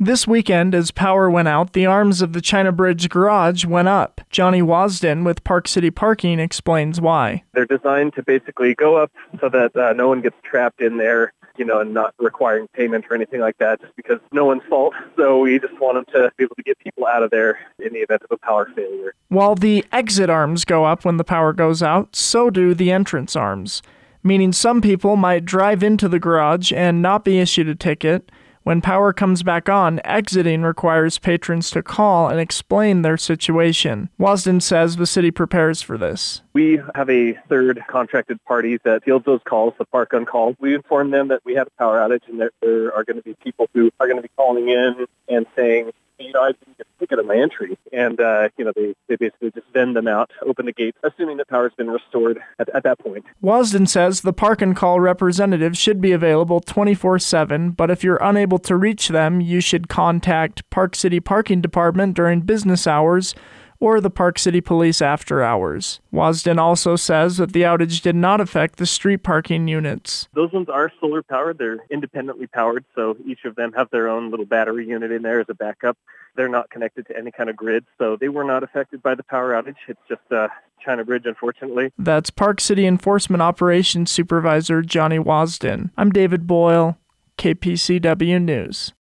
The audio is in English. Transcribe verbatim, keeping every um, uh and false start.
This weekend, as power went out, the arms of the China Bridge garage went up. Johnny Wasden with Park City Parking explains why. They're designed to basically go up so that uh, no one gets trapped in there, you know, and not requiring payment or anything like that, just because no one's fault. So we just want them to be able to get people out of there in the event of a power failure. While the exit arms go up when the power goes out, so do the entrance arms, meaning some people might drive into the garage and not be issued a ticket. When power comes back on, exiting requires patrons to call and explain their situation. Wasden says the city prepares for this. We have a third contracted party that fields those calls, the Park on Call. We inform them that we had a power outage and that there are going to be people who are going to be calling in and saying, you know, I didn't get a ticket at my entry. And, uh, you know, they, they basically just vend them out, open the gates, assuming that power's been restored at, at that point. Wasden says the Park and Call representative should be available twenty-four seven, but if you're unable to reach them, you should contact Park City Parking Department during business hours or the Park City Police after hours. Wasden also says that the outage did not affect the street parking units. Those ones are solar powered. They're independently powered, so each of them have their own little battery unit in there as a backup. They're not connected to any kind of grid, so they were not affected by the power outage. It's just uh, China Bridge, unfortunately. That's Park City Enforcement Operations Supervisor Johnny Wasden. I'm David Boyle, K P C W News.